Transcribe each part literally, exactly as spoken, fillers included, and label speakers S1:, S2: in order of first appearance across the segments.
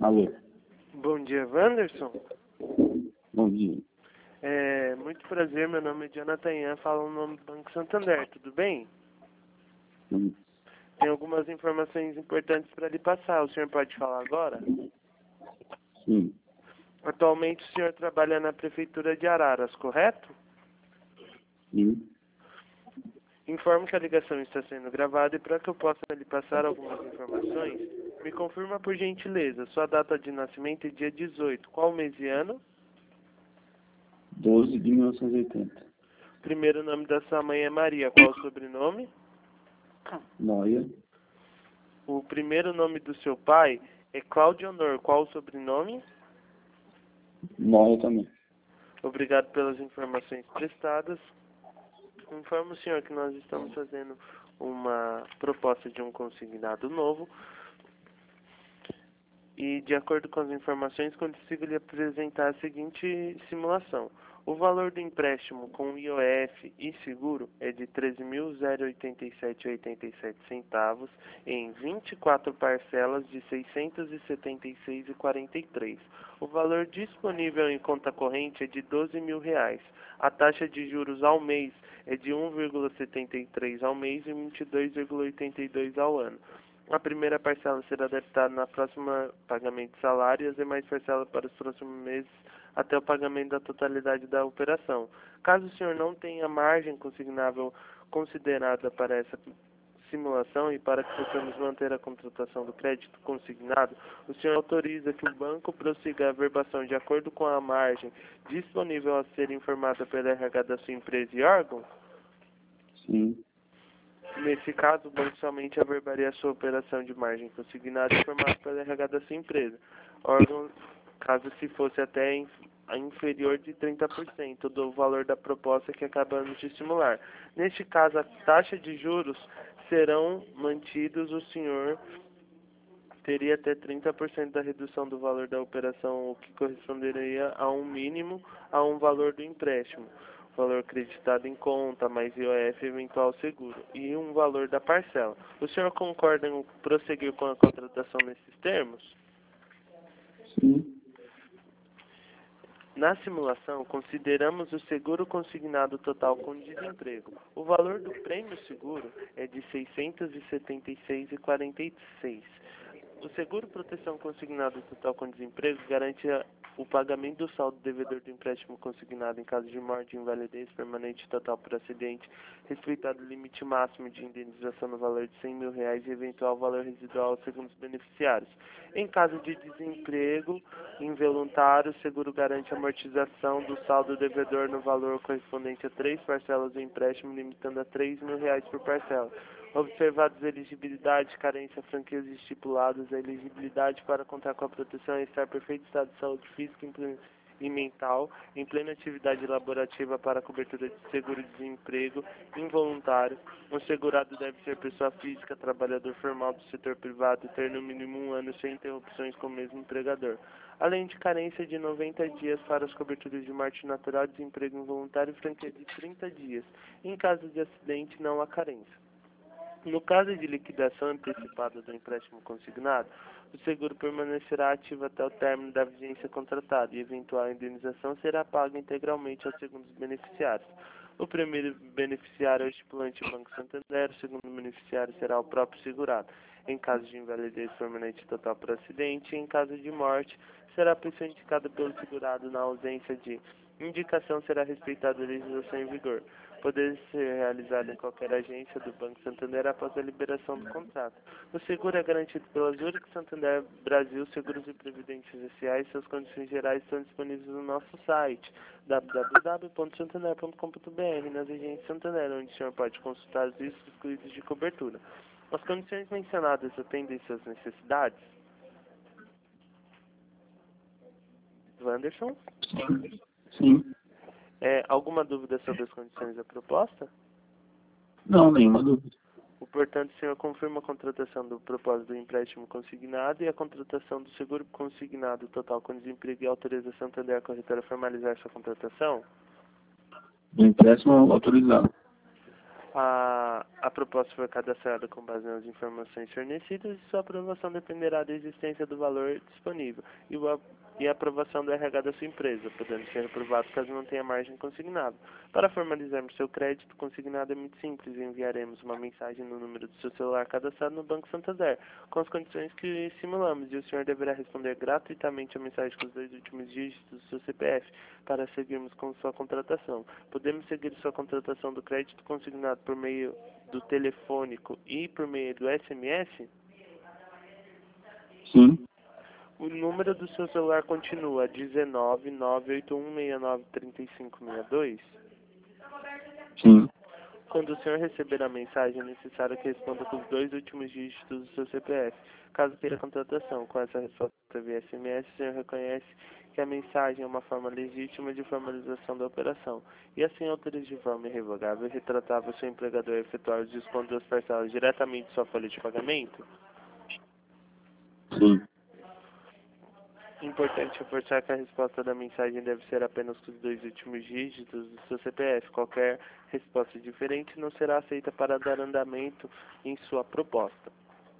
S1: Alô.
S2: Bom dia, Wanderson.
S1: Bom dia.
S2: É, muito prazer, meu nome é Jonathan Ian, falo no nome do Banco Santander, tudo bem?
S1: Hum,
S2: Tem algumas informações importantes para lhe passar, o senhor pode falar agora?
S1: Sim.
S2: Atualmente o senhor trabalha na Prefeitura de Araras, correto?
S1: Sim.
S2: Informo que a ligação está sendo gravada e para que eu possa lhe passar algumas informações, me confirma por gentileza, sua data de nascimento é dia dezoito, qual mês e ano?
S1: doze de mil novecentos e oitenta.
S2: Primeiro nome da sua mãe é Maria, qual o sobrenome?
S1: Noia.
S2: O primeiro nome do seu pai é Cláudio Honor, qual o sobrenome?
S1: Noia também.
S2: Obrigado pelas informações prestadas. Informo o senhor que nós estamos fazendo uma proposta de um consignado novo e, de acordo com as informações, consigo lhe apresentar a seguinte simulação. O valor do empréstimo com I O F e seguro é de treze mil oitenta e sete reais e oitenta e sete centavos em vinte e quatro parcelas de seiscentos e setenta e seis reais e quarenta e três centavos. O valor disponível em conta corrente é de doze mil reais. A taxa de juros ao mês é de um vírgula setenta e três ao mês e vinte e dois vírgula oitenta e dois ao ano. A primeira parcela será debitada na próxima pagamento de salário e as demais parcelas para os próximos meses até o pagamento da totalidade da operação. Caso o senhor não tenha margem consignável considerada para essa simulação e para que possamos manter a contratação do crédito consignado, o senhor autoriza que o banco prossiga a averbação de acordo com a margem disponível a ser informada pela R H da sua empresa e órgão?
S1: Sim.
S2: Nesse caso, o banco somente averbaria a sua operação de margem consignada informada pela R H da sua empresa. Órgão, caso se fosse até in, inferior de trinta por cento do valor da proposta que acabamos de simular. Neste caso, a taxa de juros serão mantidos, o senhor teria até trinta por cento da redução do valor da operação, o que corresponderia a um mínimo a um valor do empréstimo. Valor acreditado em conta, mais I O F eventual seguro, e um valor da parcela. O senhor concorda em prosseguir com a contratação nesses termos?
S1: Sim.
S2: Na simulação, consideramos o seguro consignado total com desemprego. O valor do prêmio seguro é de seiscentos e setenta e seis reais e quarenta e seis centavos. O seguro proteção consignado total com desemprego garante a, o pagamento do saldo devedor do empréstimo consignado em caso de morte, invalidez permanente total por acidente, respeitado o limite máximo de indenização no valor de cem mil reais e eventual valor residual segundo os beneficiários. Em caso de desemprego involuntário, o seguro garante a amortização do saldo devedor no valor correspondente a três parcelas do empréstimo, limitando a três mil reais por parcela. Observados a elegibilidade, carência, franquezas estipuladas, a elegibilidade para contar com a proteção é estar em perfeito estado de saúde física e mental, em plena atividade laborativa para a cobertura de seguro-desemprego involuntário. O segurado deve ser pessoa física, trabalhador formal do setor privado e ter no mínimo um ano sem interrupções com o mesmo empregador. Além de carência de noventa dias para as coberturas de morte natural, desemprego involuntário e franquia de trinta dias. Em caso de acidente, não há carência. No caso de liquidação antecipada do empréstimo consignado, o seguro permanecerá ativo até o término da vigência contratada e eventual indenização será paga integralmente aos segundos beneficiários. O primeiro beneficiário é o estipulante Banco Santander, o segundo beneficiário será o próprio segurado. Em caso de invalidez permanente total por acidente, e em caso de morte, será a pessoa indicada pelo segurado. Na ausência de indicação, será respeitada a legislação em vigor. Poder ser realizado em qualquer agência do Banco Santander após a liberação do contrato. O seguro é garantido pela Zurich Santander Brasil Seguros e Previdências S A e suas condições gerais estão disponíveis no nosso site w w w ponto santander ponto com ponto b r nas agências Santander, onde o senhor pode consultar os riscos excluídos de cobertura. As condições mencionadas atendem suas necessidades? Wanderson?
S1: Sim.
S2: É, alguma dúvida sobre as condições da proposta?
S1: Não, nenhuma dúvida.
S2: O, portanto, o senhor confirma a contratação do propósito do empréstimo consignado e a contratação do seguro consignado total com desemprego e autoriza Santander a corretora a formalizar sua contratação?
S1: Do empréstimo autorizado.
S2: A A proposta foi cadastrada com base nas informações fornecidas e sua aprovação dependerá da existência do valor disponível e, o, e a aprovação do R H da sua empresa, podendo ser aprovado caso não tenha margem consignável. Para formalizarmos seu crédito consignado é muito simples, enviaremos uma mensagem no número do seu celular cadastrado no Banco Santander, com as condições que simulamos, e o senhor deverá responder gratuitamente a mensagem com os dois últimos dígitos do seu C P F para seguirmos com sua contratação. Podemos seguir sua contratação do crédito consignado por meio do telefônico e por meio do S M S?
S1: Sim.
S2: O número do seu celular continua dezenove, nove oito um, seis nove, três cinco seis dois?
S1: Sim.
S2: Quando o senhor receber a mensagem, é necessário que responda com os dois últimos dígitos do seu C P F. Caso queira contratação com essa resposta via S M S, o senhor reconhece que a mensagem é uma forma legítima de formalização da operação, e assim autoriza de forma irrevogável e retratável o seu empregador a efetuar os descontos das parcelas diretamente de sua folha de pagamento?
S1: Sim.
S2: Importante reforçar que a resposta da mensagem deve ser apenas com os dois últimos dígitos do seu C P F. Qualquer resposta diferente não será aceita para dar andamento em sua proposta.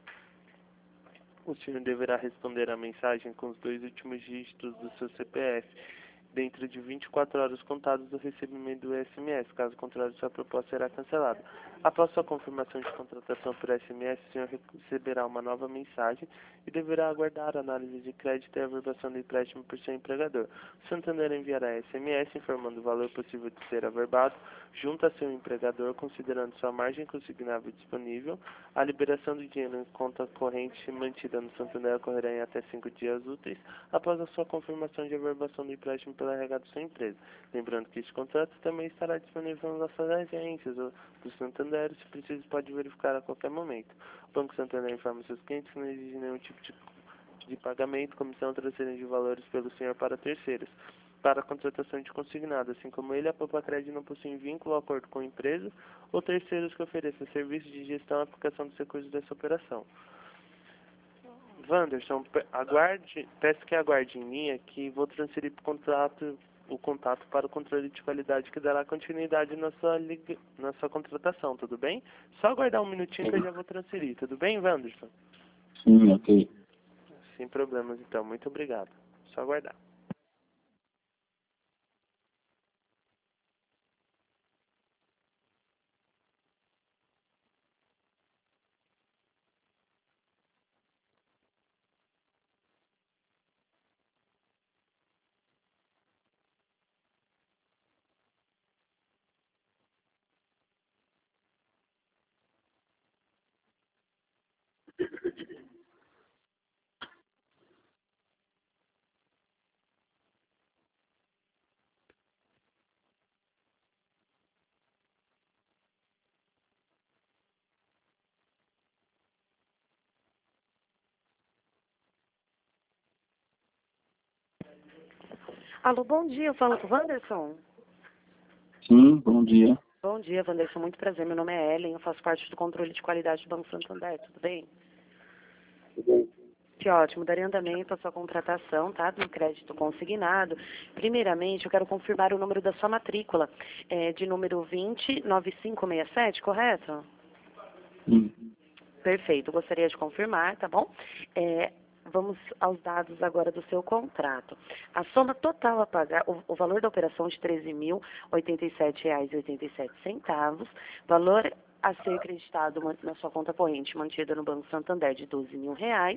S2: O senhor deverá responder a mensagem com os dois últimos dígitos do seu C P F dentro de vinte e quatro horas contadas do recebimento do S M S. Caso contrário, sua proposta será cancelada. Após sua confirmação de contratação por S M S, o senhor receberá uma nova mensagem e deverá aguardar a análise de crédito e a averbação do empréstimo por seu empregador. O Santander enviará S M S informando o valor possível de ser averbado junto a seu empregador, considerando sua margem consignável disponível. A liberação do dinheiro em conta corrente mantida no Santander ocorrerá em até cinco dias úteis após a sua confirmação de averbação do empréstimo pela R H da sua empresa. Lembrando que este contrato também estará disponível nas nossas agências ou do Santander, se preciso pode verificar a qualquer momento. O Banco Santander informa seus clientes que não exige nenhum tipo de, de pagamento, comissão, transferência de valores pelo senhor para terceiros. Para a contratação de consignado, assim como ele, a Popacred não possui vínculo ou acordo com empresas ou terceiros que ofereçam serviços de gestão e aplicação dos recursos dessa operação. Wanderson, aguarde, peço que aguarde em linha que vou transferir o contrato, o contato para o controle de qualidade que dará continuidade na sua, liga, na sua contratação, tudo bem? Só aguardar um minutinho que eu já vou transferir, tudo bem, Wanderson?
S1: Sim, ok.
S2: Sem problemas, então. Muito obrigado. Só aguardar.
S3: Alô, bom dia, eu falo com o Wanderson.
S1: Sim, bom dia.
S3: Bom dia, Wanderson, muito prazer, meu nome é Ellen, eu faço parte do controle de qualidade do Banco Santander, tudo bem?
S1: Tudo bem.
S3: Que ótimo, darei andamento à sua contratação, tá, do crédito consignado. Primeiramente, eu quero confirmar o número da sua matrícula, é, de número vinte nove cinco seis sete, correto?
S1: Sim.
S3: Perfeito, gostaria de confirmar, tá bom? É, vamos aos dados agora do seu contrato. A soma total a pagar, o, o valor da operação de treze mil oitenta e sete reais e oitenta e sete centavos, valor a ser acreditado na sua conta corrente mantida no Banco Santander de doze mil reais,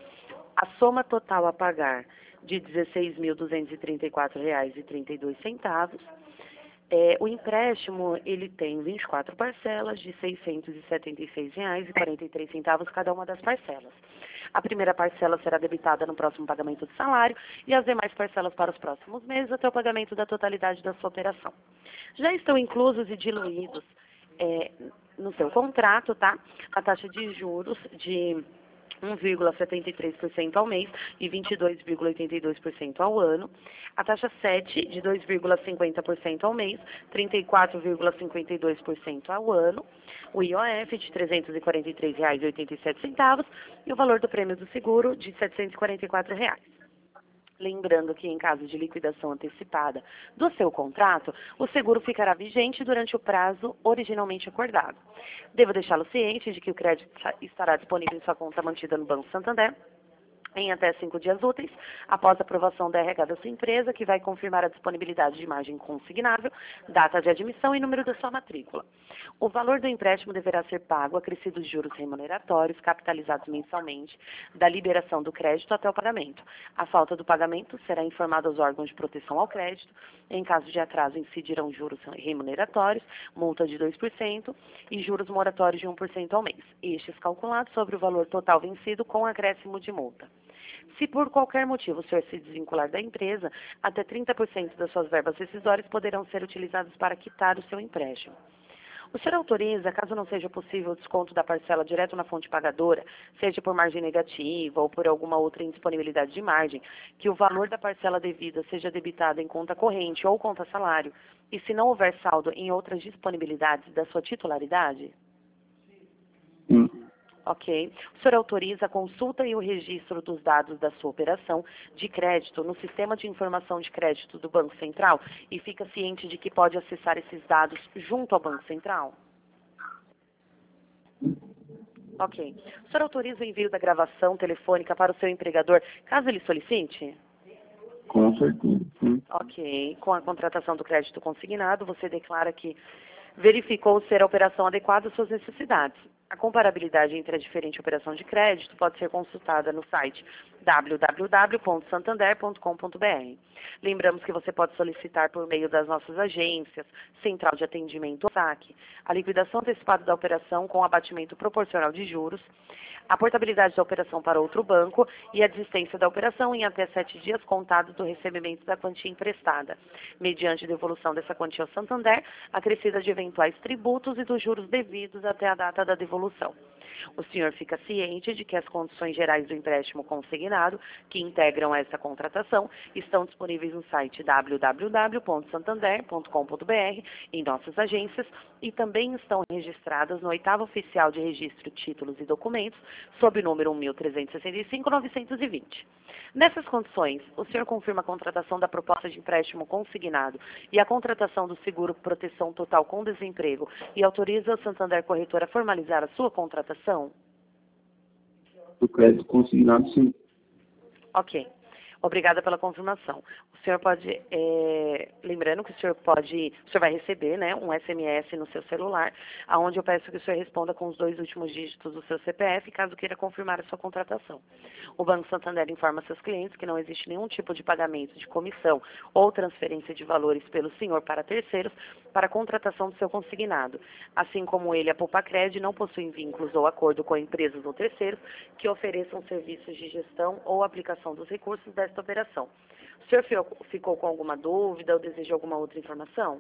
S3: a soma total a pagar de dezesseis mil duzentos e trinta e quatro reais e trinta e dois centavos. É, o empréstimo, ele tem vinte e quatro parcelas de seiscentos e setenta e seis reais e quarenta e três centavos cada uma das parcelas. A primeira parcela será debitada no próximo pagamento do salário e as demais parcelas para os próximos meses até o pagamento da totalidade da sua operação. Já estão inclusos e diluídos é, no seu contrato, tá? A taxa de juros de um vírgula setenta e três por cento ao mês e vinte e dois vírgula oitenta e dois por cento ao ano. A taxa sete de dois vírgula cinquenta por cento ao mês, trinta e quatro vírgula cinquenta e dois por cento ao ano. O I O F de trezentos e quarenta e três reais e oitenta e sete centavos e o valor do prêmio do seguro de setecentos e quarenta e quatro reais. Lembrando que, em caso de liquidação antecipada do seu contrato, o seguro ficará vigente durante o prazo originalmente acordado. Devo deixá-lo ciente de que o crédito estará disponível em sua conta mantida no Banco Santander em até cinco dias úteis, após a aprovação da R H da sua empresa, que vai confirmar a disponibilidade de margem consignável, data de admissão e número da sua matrícula. O valor do empréstimo deverá ser pago acrescidos juros remuneratórios, capitalizados mensalmente, da liberação do crédito até o pagamento. A falta do pagamento será informada aos órgãos de proteção ao crédito. Em caso de atraso, incidirão juros remuneratórios, multa de dois por cento e juros moratórios de um por cento ao mês, estes calculados sobre o valor total vencido com acréscimo de multa. Se por qualquer motivo o senhor se desvincular da empresa, até trinta por cento das suas verbas rescisórias poderão ser utilizadas para quitar o seu empréstimo. O senhor autoriza, caso não seja possível o desconto da parcela direto na fonte pagadora, seja por margem negativa ou por alguma outra indisponibilidade de margem, que o valor da parcela devida seja debitado em conta corrente ou conta salário, e se não houver saldo em outras disponibilidades da sua titularidade?
S1: Sim.
S3: Ok. O senhor autoriza a consulta e o registro dos dados da sua operação de crédito no Sistema de Informação de Crédito do Banco Central e fica ciente de que pode acessar esses dados junto ao Banco Central? Ok. O senhor autoriza o envio da gravação telefônica para o seu empregador, caso ele solicite?
S1: Com certeza, sim.
S3: Ok. Com a contratação do crédito consignado, você declara que verificou ser a operação adequada às suas necessidades. A comparabilidade entre a diferente operação de crédito pode ser consultada no site w w w ponto santander ponto com ponto b r. Lembramos que você pode solicitar por meio das nossas agências, Central de Atendimento ou S A C, a liquidação antecipada da operação com abatimento proporcional de juros, a portabilidade da operação para outro banco e a desistência da operação em até sete dias contados do recebimento da quantia emprestada, mediante devolução dessa quantia ao Santander, acrescida de eventuais tributos e dos juros devidos até a data da devolução. O senhor fica ciente de que as condições gerais do empréstimo consignado, que integram essa contratação, estão disponíveis no site w w w ponto santander ponto com ponto b r, em nossas agências, e também estão registradas no oitavo Oficial de Registro Títulos e Documentos, sob o número um mil trezentos e sessenta e cinco, novecentos e vinte. Nessas condições, o senhor confirma a contratação da proposta de empréstimo consignado e a contratação do seguro proteção total com desemprego e autoriza o Santander Corretora a formalizar a sua contratação?
S1: Do crédito consignado, sim.
S3: Ok. Obrigada pela confirmação. O senhor pode, é, lembrando que o senhor pode, o senhor vai receber, né, um S M S no seu celular, aonde eu peço que o senhor responda com os dois últimos dígitos do seu C P F, caso queira confirmar a sua contratação. O Banco Santander informa seus clientes que não existe nenhum tipo de pagamento de comissão ou transferência de valores pelo senhor para terceiros para a contratação do seu consignado, assim como ele, a Poupa-Cred, não possui vínculos ou acordo com empresas ou terceiros que ofereçam serviços de gestão ou aplicação dos recursos desta operação. O senhor ficou com alguma dúvida ou deseja alguma outra informação?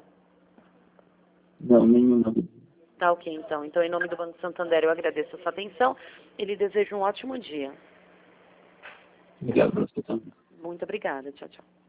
S1: Não, nenhuma.
S3: Tá ok, então. Então, em nome do Banco Santander, eu agradeço a sua atenção e lhe desejo um ótimo dia.
S1: Obrigado pela sua atenção.
S3: Muito obrigada. Tchau, tchau.